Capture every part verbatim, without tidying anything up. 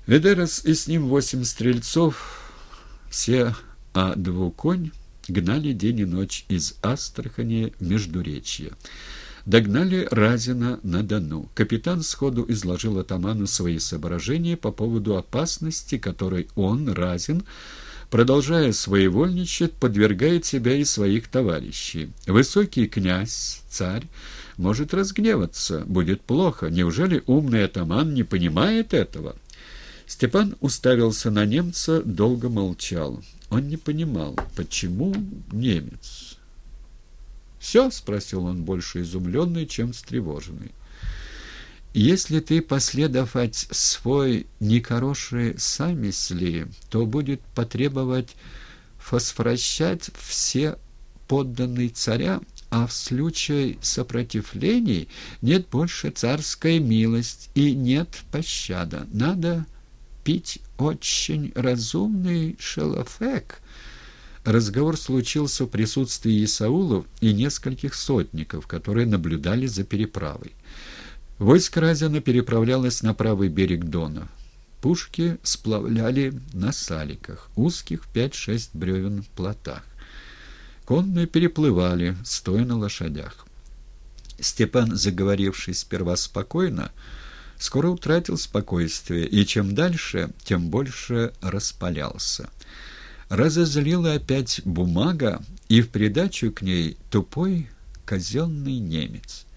Ведерос и с ним восемь стрельцов, все а двуконь, гнали день и ночь из Астрахани в Междуречье. Догнали Разина на Дону. Капитан сходу изложил атаману свои соображения по поводу опасности, которой он, Разин, продолжая своевольничать, подвергает себя и своих товарищей. Высокий князь, царь, может разгневаться, будет плохо. Неужели умный атаман не понимает этого? Степан уставился на немца, долго молчал. Он не понимал, почему немец. «Все?» — спросил он, больше изумленный, чем встревоженный. «Если ты последовать свой некороший самисли, то будет потребовать фосфорощать все подданные царя, а в случае сопротивлений нет больше царская милость и нет пощада. Надо пить очень разумный шелофек». Разговор случился в присутствии Исаулов и нескольких сотников, которые наблюдали за переправой. Войско Разина переправлялось на правый берег Дона. Пушки сплавляли на саликах, узких в пять-шесть бревен в плотах. Конные переплывали, стоя на лошадях. Степан, заговоривший сперва спокойно, скоро утратил спокойствие, и чем дальше, тем больше распалялся. Разозлила опять бумага, и в придачу к ней тупой казенный немец.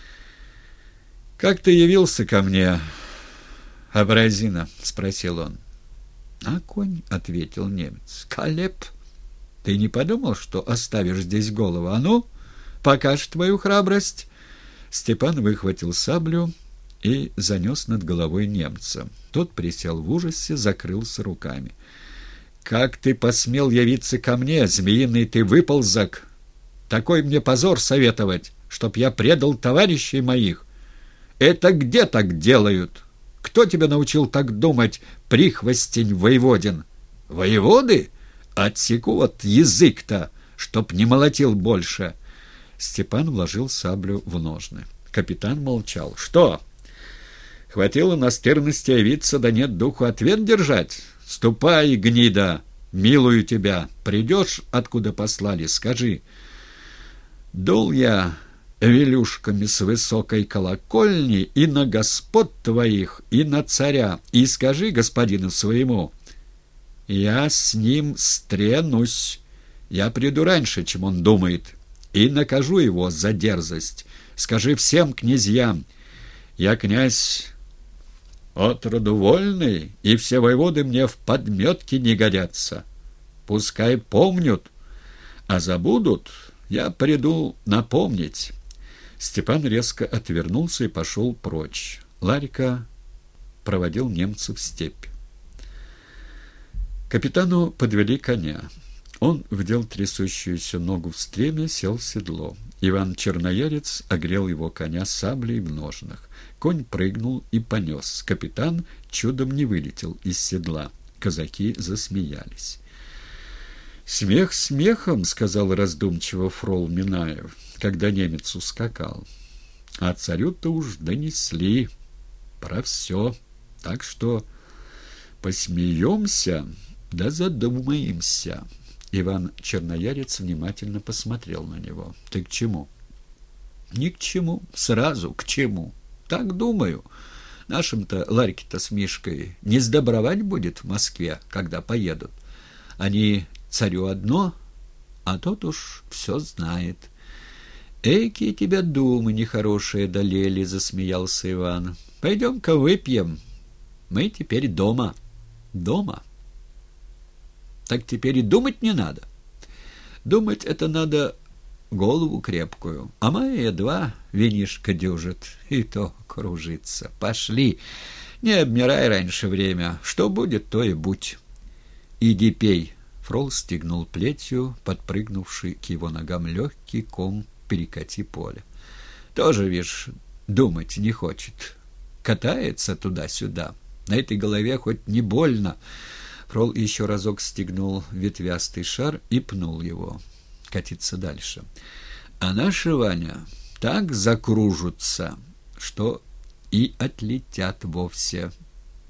«Как ты явился ко мне, Абразина?» — спросил он. «А конь», — ответил немец, — «Калеб, ты не подумал, что оставишь здесь голову? А ну, покажь твою храбрость!» Степан выхватил саблю и занес над головой немца. Тот присел в ужасе, закрылся руками. «Как ты посмел явиться ко мне, змеиный ты выползок? Такой мне позор советовать, чтоб я предал товарищей моих. Это где так делают? Кто тебя научил так думать, прихвостень воеводин? Воеводы? Отсеку вот язык-то, чтоб не молотил больше». Степан вложил саблю в ножны. Капитан молчал. «Что? Хватило настырности явиться, да нет духу ответ держать? Ступай, гнида, милую тебя. Придешь, откуда послали, скажи. Дул я велюшками с высокой колокольни и на господ твоих, и на царя, и скажи господину своему, я с ним стренусь, я приду раньше, чем он думает, и накажу его за дерзость. Скажи всем князьям, я князь отроду вольный, и все воеводы мне в подметки не годятся. Пускай помнят, а забудут, я приду напомнить». Степан резко отвернулся и пошел прочь. Ларька проводил немцев в степь. Капитану подвели коня. Он вдел трясущуюся ногу в стремя, сел в седло. Иван Черноярец огрел его коня саблей в ножнах. Конь прыгнул и понес. Капитан чудом не вылетел из седла. Казаки засмеялись. «Смех смехом», — сказал раздумчиво фрол Минаев, когда немец ускакал. «А царю-то уж донесли про все. Так что посмеемся, да задумаемся». Иван Черноярец внимательно посмотрел на него. «Ты к чему?» «Ни к чему. Сразу к чему. Так думаю. Нашим-то Ларьке-то с Мишкой не сдобровать будет в Москве, когда поедут. Они царю одно, а тот уж все знает». «Эки тебя думы нехорошие долели», — засмеялся Иван. «Пойдем-ка выпьем. Мы теперь дома». «Дома? Так теперь и думать не надо. Думать это надо голову крепкую, а моя едва винишко дюжит, и то кружится. Пошли, не обмирай раньше время, что будет, то и будь. Иди пей». Фрол стегнул плетью, подпрыгнувший к его ногам легкий ком перекати поля. «Тоже, видишь, думать не хочет. Катается туда-сюда. На этой голове хоть не больно». Фрол еще разок стегнул ветвястый шар и пнул его. Катиться дальше. «А наши, Ваня, так закружатся, что и отлетят вовсе.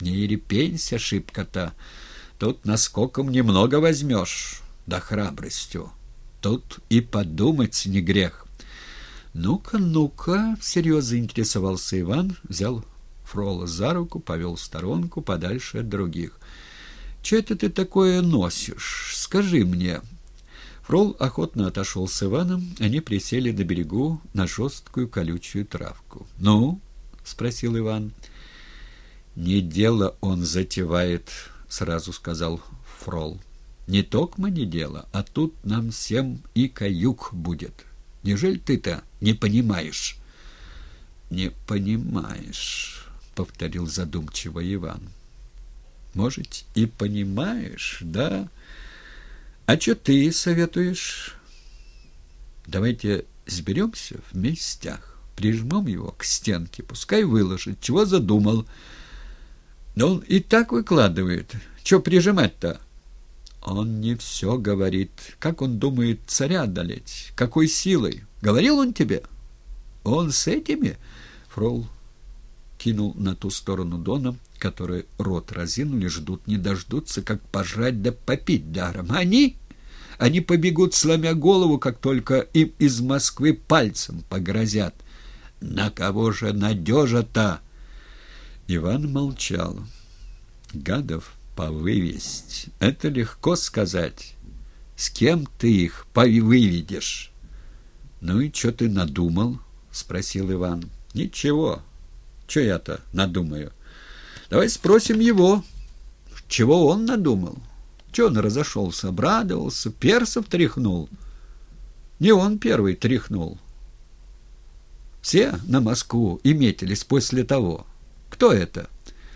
Не ерепенься шибко-то. Тут наскоком немного возьмешь, да храбростью. Тут и подумать не грех. Ну-ка, ну-ка, всерьез заинтересовался Иван, взял Фрола за руку, повел в сторонку, подальше от других. «Че это ты такое носишь? Скажи мне». Фрол охотно отошел с Иваном, они присели на берегу на жесткую колючую травку. «Ну?» — спросил Иван. «Не дело он затевает», — сразу сказал Фрол. «Не токмо не дело, а тут нам всем и каюк будет. Неужели ты-то не понимаешь?» «Не понимаешь», — повторил задумчиво Иван. «Может, и понимаешь, да? А что ты советуешь? Давайте сберемся в местях, прижмем его к стенке, пускай выложит, чего задумал. Но он и так выкладывает. Че прижимать-то?» «Он не все говорит. Как он думает царя одолеть? Какой силой? Говорил он тебе?» «Он с этими?» Фрол кинул на ту сторону Дона, которые рот разинули, ждут не дождутся, как пожрать да попить даром. Они? Они побегут, сломя голову, как только им из Москвы пальцем погрозят. На кого же надежа-то?» Иван молчал. «Гадов повывесть — это легко сказать. С кем ты их повыведешь?» «Ну и что ты надумал?» — спросил Иван. «Ничего. Че я-то надумаю? Давай спросим его, чего он надумал. Че он разошелся, обрадовался, персов тряхнул? Не он первый тряхнул. Все на Москву и метились после того. Кто это?»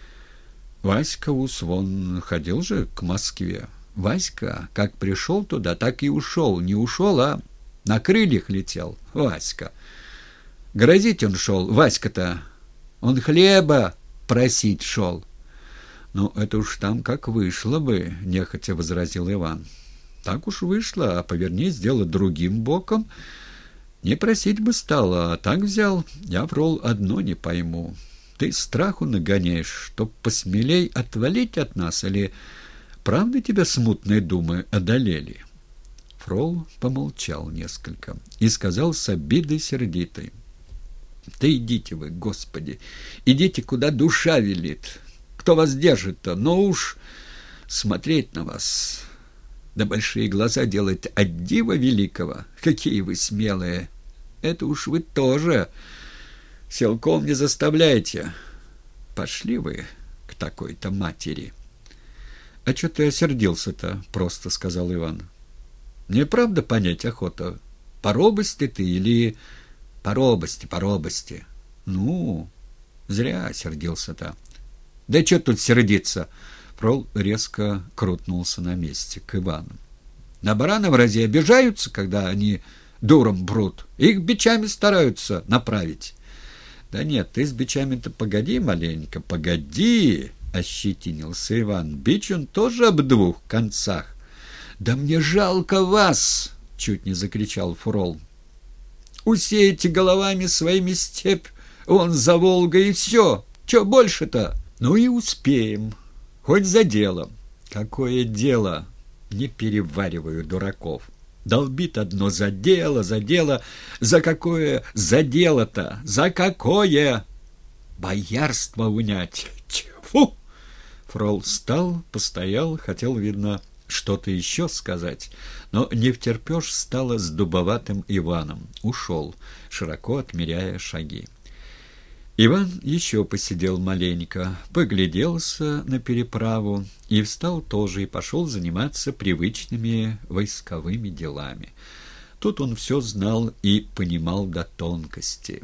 «Васька Ус, вон ходил же к Москве. Васька, как пришел туда, так и ушел. Не ушел, а на крыльях летел. Васька. Грозить он шел, Васька-то. Он хлеба просить шел». «Ну, это уж там как вышло бы», — нехотя возразил Иван. «Так уж вышло, а повернись дело другим боком. Не просить бы стало, а так взял. Я, Фрол, одно не пойму. Ты страху нагоняешь, чтоб посмелей отвалить от нас, или правда тебя смутные думы одолели?» Фрол помолчал несколько и сказал с обидой сердитой: «Да идите вы, Господи, идите, куда душа велит. Кто вас держит-то? Ну уж смотреть на вас, да большие глаза делать от дива великого. Какие вы смелые! Это уж вы тоже силком не заставляйте. Пошли вы к такой-то матери». «А что ты осердился-то?» — просто сказал Иван. «Мне правда понять охота, по робости ты или...» «По робости, по робости». «Ну, зря осердился-то». «Да что тут сердиться?» Фрол резко крутнулся на месте к Ивану. «На барана в разе обижаются, когда они дуром брут. Их бичами стараются направить». «Да нет, ты с бичами-то погоди маленько, погоди!» — ощетинился Иван. «Бич он тоже об двух концах». «Да мне жалко вас!» — чуть не закричал Фрол. «Усеете головами своими степь, вон за Волгой, и все. Че больше-то?» «Ну и успеем, хоть за делом». «Какое дело?» «Не перевариваю дураков. Долбит одно за дело, за дело. За какое за дело-то? За какое? Боярство унять. Тьфу!» Фрол встал, постоял, хотел, видно, что-то еще сказать, но не втерпешь, стало с дубоватым Иваном. Ушел, широко отмеряя шаги. Иван еще посидел маленько, погляделся на переправу и встал тоже и пошел заниматься привычными войсковыми делами. Тут он все знал и понимал до тонкости.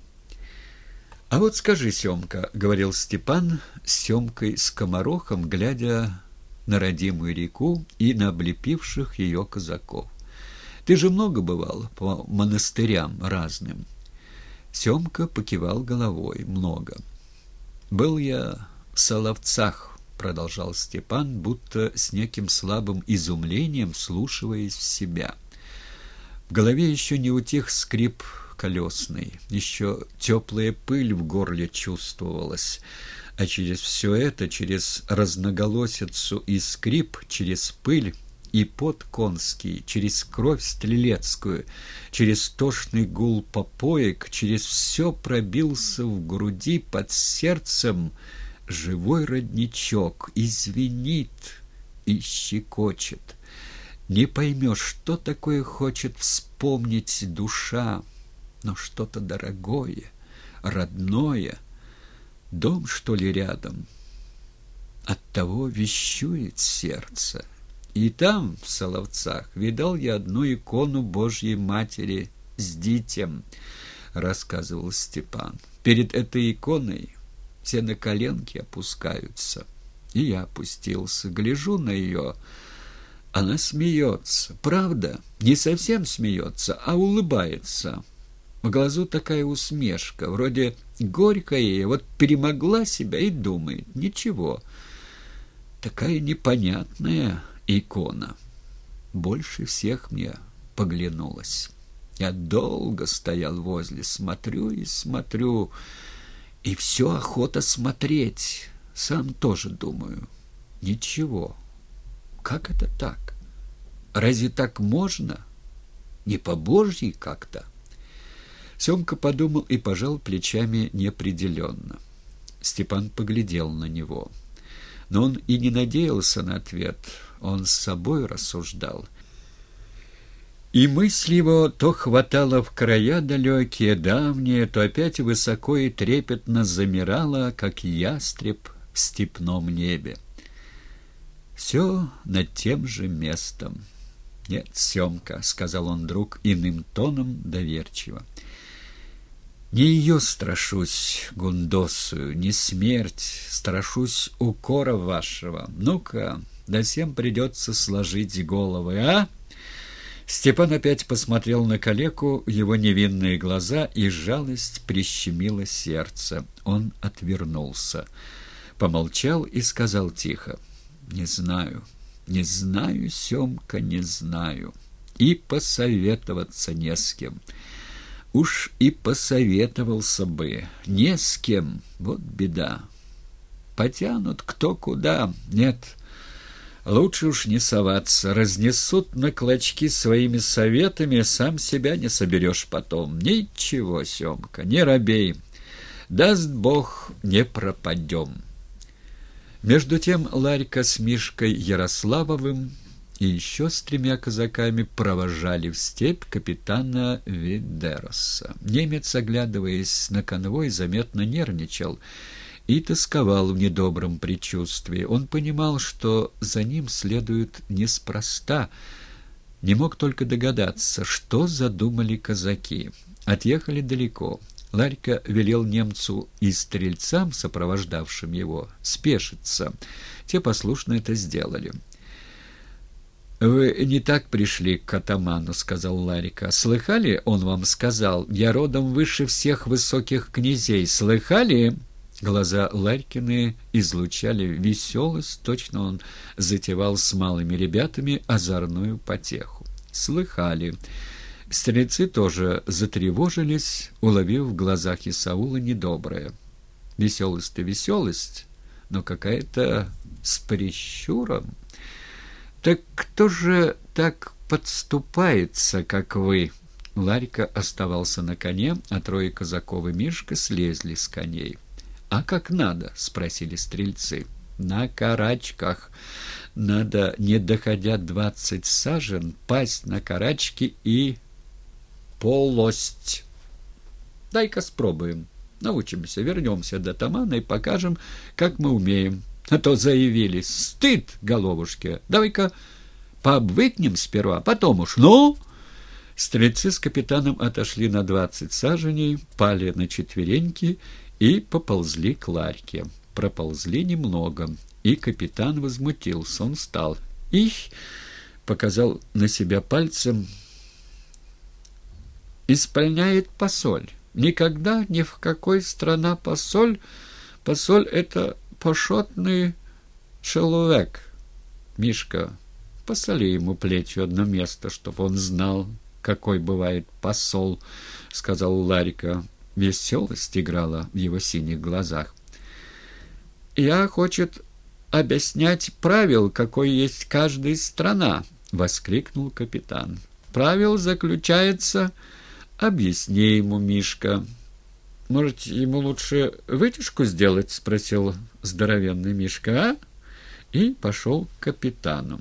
«А вот скажи, Семка, — говорил Степан с Семкой скоморохом, глядя на родимую реку и на облепивших ее казаков, — ты же много бывал по монастырям разным?» Семка покивал головой. «Много. Был я в Соловцах, — продолжал Степан, будто с неким слабым изумлением вслушиваясь в себя. В голове еще не утих скрип колесный, еще теплая пыль в горле чувствовалась. А через все это, через разноголосицу и скрип, через пыль и пот конский, через кровь стрелецкую, через тошный гул попоек, через все пробился в груди под сердцем живой родничок и звенит, и щекочет. Не поймешь, что такое хочет вспомнить душа, но что-то дорогое, родное. Дом, что ли, рядом? Оттого вещует сердце. И там, в Соловцах, видал я одну икону Божьей Матери с дитем, рассказывал Степан. Перед этой иконой все на коленки опускаются. И я опустился, гляжу на ее. Она смеется. Правда, не совсем смеется, а улыбается. В глазу такая усмешка, вроде горькая, вот перемогла себя и думает, ничего. Такая непонятная икона. Больше всех мне поглянулась. Я долго стоял возле, смотрю и смотрю, и все охота смотреть. Сам тоже думаю, ничего. Как это так? Разве так можно? Не по-божьи как-то. Семка подумал и пожал плечами неопределенно. Степан поглядел на него. Но он и не надеялся на ответ. Он с собой рассуждал. И мысль его то хватала в края далекие, давние, то опять высоко и трепетно замирала, как ястреб в степном небе. Все над тем же местом. «Нет, Семка», — сказал он вдруг иным тоном доверчиво, — «не ее страшусь, Гундосую, не смерть, страшусь укора вашего. Ну-ка, да всем придется сложить головы, а?» Степан опять посмотрел на калеку, его невинные глаза, и жалость прищемила сердце. Он отвернулся, помолчал и сказал тихо: «Не знаю, не знаю, Семка, не знаю. И посоветоваться не с кем. Уж и посоветовался бы. Не с кем, вот беда. Потянут кто куда. Нет, лучше уж не соваться. Разнесут на клочки своими советами, сам себя не соберешь потом. Ничего, Семка, не робей. Даст Бог, не пропадем». Между тем Ларька с Мишкой Ярославовым и еще с тремя казаками провожали в степь капитана Видероса. Немец, оглядываясь на конвой, заметно нервничал и тосковал в недобром предчувствии. Он понимал, что за ним следует неспроста, не мог только догадаться, что задумали казаки. Отъехали далеко. Ларька велел немцу и стрельцам, сопровождавшим его, спешиться. Те послушно это сделали. «Вы не так пришли к атаману», — сказал Ларька. «Слыхали, он вам сказал, я родом выше всех высоких князей. Слыхали?» Глаза Ларькины излучали веселость, точно он затевал с малыми ребятами озорную потеху. «Слыхали». Стрельцы тоже затревожились, уловив в глазах Исаула недоброе. Веселость-то веселость, но какая-то с прищуром. «Так кто же так подступается, как вы?» Ларька оставался на коне, а трое казаков и Мишка слезли с коней. «А как надо?» — спросили стрельцы. «На карачках. Надо, не доходя двадцать сажен, пасть на карачки и... полость. Дай-ка спробуем. Научимся, вернемся до тамана и покажем, как мы умеем. А то заявились. Стыд, головушки. Давай-ка пообвыкнем сперва, потом уж. Ну!» Стрельцы с капитаном отошли на двадцать саженей, пали на четвереньки и поползли к Ларьке. Проползли немного, и капитан возмутился. Он встал. «Их!» — показал на себя пальцем. «Исполняет посоль. Никогда ни в какой страна посоль. Посоль — это пошотный человек. Мишка, посоли ему плетью одно место, чтобы он знал, какой бывает посол», — сказал Ларька. Веселость играла в его синих глазах. я хочет объяснять правил, какой есть каждая страна, — воскликнул капитан. Правил заключается... Объясни ему, Мишка. Может, ему лучше вытяжку сделать? — спросил здоровенный Мишка, а? И пошел к капитану.